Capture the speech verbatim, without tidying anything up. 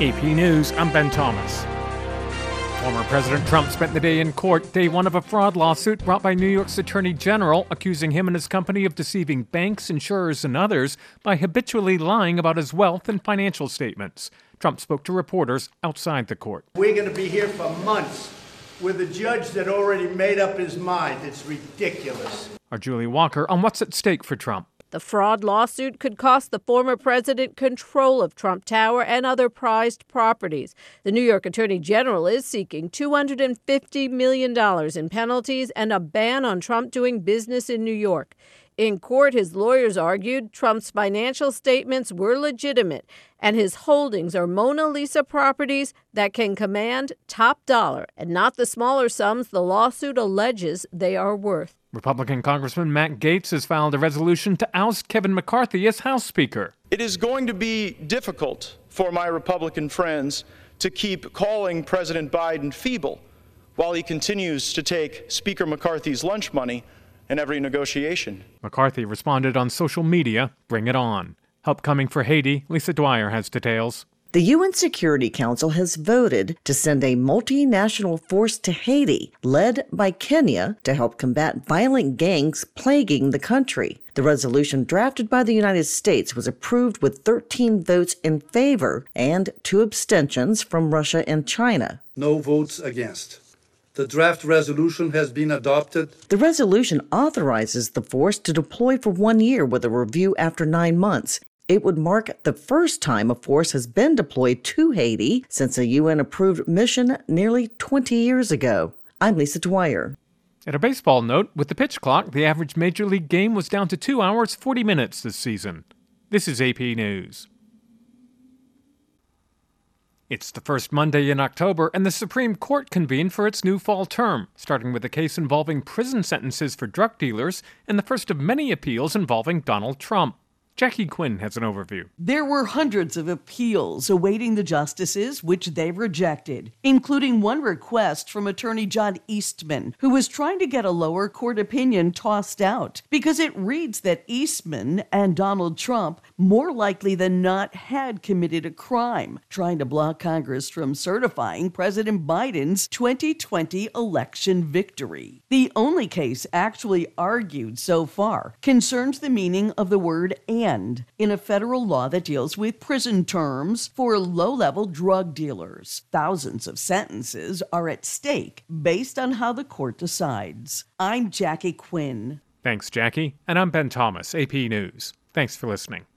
A P News, I'm Ben Thomas. Former President Trump spent the day in court, day one of a fraud lawsuit brought by New York's Attorney General, accusing him and his company of deceiving banks, insurers, and others by habitually lying about his wealth and financial statements. Trump spoke to reporters outside the court. We're going to be here for months with a judge that already made up his mind. It's ridiculous. Our Julie Walker on what's at stake for Trump. The fraud lawsuit could cost the former president control of Trump Tower and other prized properties. The New York Attorney General is seeking two hundred fifty million dollars in penalties and a ban on Trump doing business in New York. In court, his lawyers argued Trump's financial statements were legitimate and his holdings are Mona Lisa properties that can command top dollar and not the smaller sums the lawsuit alleges they are worth. Republican Congressman Matt Gaetz has filed a resolution to oust Kevin McCarthy as House Speaker. It is going to be difficult for my Republican friends to keep calling President Biden feeble while he continues to take Speaker McCarthy's lunch money in every negotiation. McCarthy responded on social media, "Bring it on." Help coming for Haiti. Lisa Dwyer has details. The U N Security Council has voted to send a multinational force to Haiti, led by Kenya, to help combat violent gangs plaguing the country. The resolution drafted by the United States was approved with thirteen votes in favor and two abstentions from Russia and China. No votes against. The draft resolution has been adopted. The resolution authorizes the force to deploy for one year with a review after nine months. It would mark the first time a force has been deployed to Haiti since a U N-approved mission nearly twenty years ago. I'm Lisa Dwyer. At a baseball note, with the pitch clock, the average Major League game was down to two hours, forty minutes this season. This is A P News. It's the first Monday in October, and the Supreme Court convened for its new fall term, starting with a case involving prison sentences for drug dealers and the first of many appeals involving Donald Trump. Jackie Quinn has an overview. There were hundreds of appeals awaiting the justices, which they rejected, including one request from attorney John Eastman, who was trying to get a lower court opinion tossed out because it reads that Eastman and Donald Trump more likely than not had committed a crime, trying to block Congress from certifying President Biden's twenty twenty election victory. The only case actually argued so far concerns the meaning of the word and in a federal law that deals with prison terms for low-level drug dealers. Thousands of sentences are at stake based on how the court decides. I'm Jackie Quinn. Thanks, Jackie. And I'm Ben Thomas, A P News. Thanks for listening.